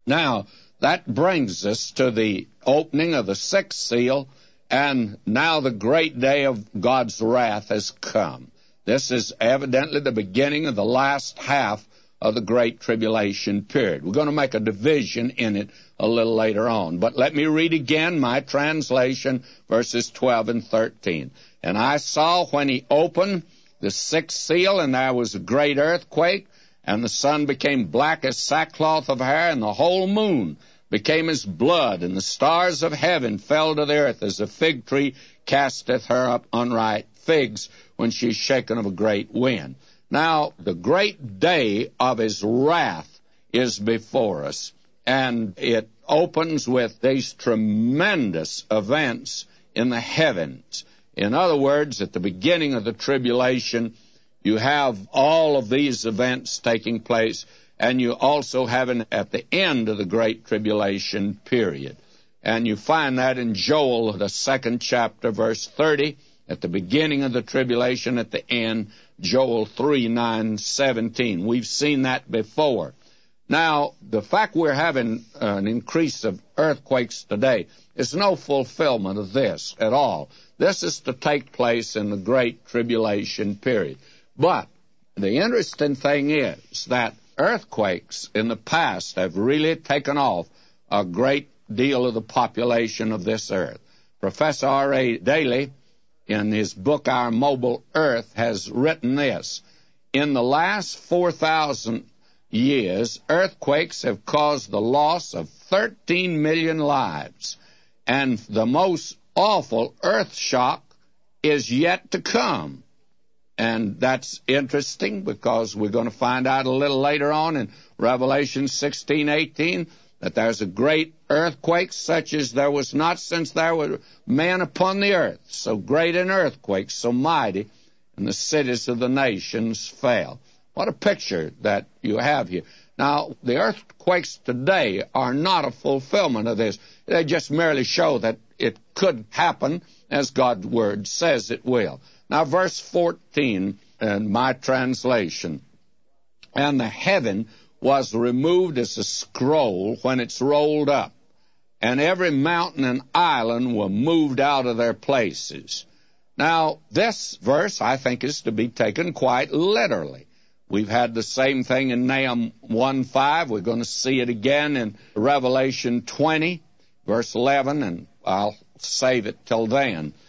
Now, that brings us to the opening of the sixth seal, and now the great day of God's wrath has come. This is evidently the beginning of the last half of the Great Tribulation period. We're going to make a division in it a little later on. But let me read again my translation, verses 12 and 13. And I saw when he opened the sixth seal, and there was a great earthquake, and the sun became black as sackcloth of hair, and the whole moon became as blood, and the stars of heaven fell to the earth, as a fig tree casteth her up unripe figs when she is shaken of a great wind. Now, the great day of his wrath is before us, and it opens with these tremendous events in the heavens. In other words, at the beginning of the tribulation, you have all of these events taking place, and you also have it at the end of the Great Tribulation period. And you find that in Joel, the 2nd chapter, verse 30, at the beginning of the tribulation, at the end, Joel 3, 9, 17. We've seen that before. Now, the fact we're having an increase of earthquakes today is no fulfillment of this at all. This is to take place in the Great Tribulation period. But the interesting thing is that earthquakes in the past have really taken off a great deal of the population of this earth. Professor R.A. Daly, in his book, Our Mobile Earth, has written this: in the last 4,000 years, earthquakes have caused the loss of 13 million lives, and the most awful earth shock is yet to come. And that's interesting, because we're going to find out a little later on in Revelation 16:18 that there's a great earthquake such as there was not since there were men upon the earth. So great an earthquake, so mighty, and the cities of the nations fell. What a picture that you have here. Now, the earthquakes today are not a fulfillment of this. They just merely show that it could happen as God's Word says it will. Now, verse 14 in my translation: and the heaven was removed as a scroll when it's rolled up, and every mountain and island were moved out of their places. Now, this verse, I think, is to be taken quite literally. We've had the same thing in Nahum 1:5. We're going to see it again in Revelation 20, verse 11, and I'll save it till then.